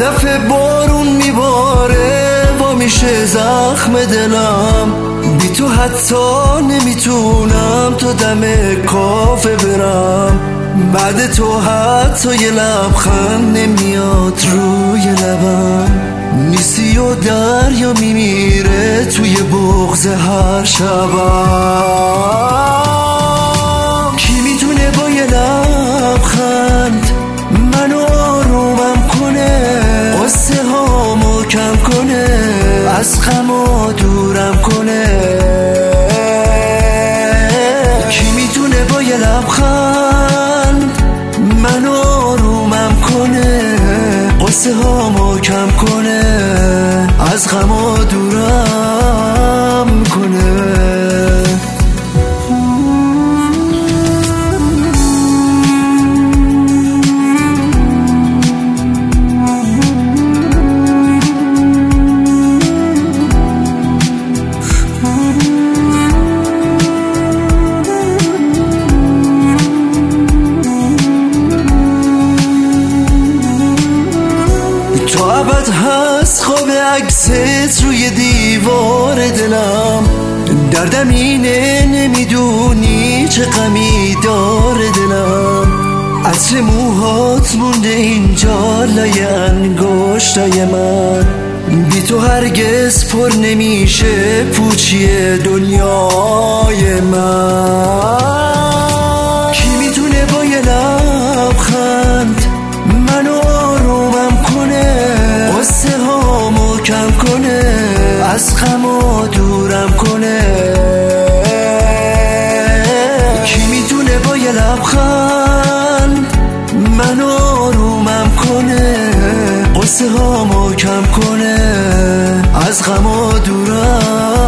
دفعه بارون میباره و میشه زخم دلم، بی تو حتی نمیتونم تا دم کافه برم. بعد تو حتی یه لبخند نمیاد روی لبم، نیستی و دریا میمیره توی بغض هر شبم. کی میتونه با یه لبخند منو آرومم کنه، قصه هامو کم کنه، از غمو دورم کنه؟ کی میتونه با یه لبخند منو آرومم کنه، قصه هامو کم کنه، از غمو دورم کنه؟ تا ابد هست خواب عکست روی دیوار دلم، دردم اینه نمیدونی چه غمی داره دلم. عطر موهات مونده اینجا لای انگشتای من، بی تو هرگز پر نمیشه پوچی دنیای من. کی میتونه با یه لبخند منو آرومم کنه، قصه هامو کم کنه، از غمو دورم کنه؟ کی میتونه با یه لبخند منو آرومم کنه، قصه هامو کم کنه، از غمو دورم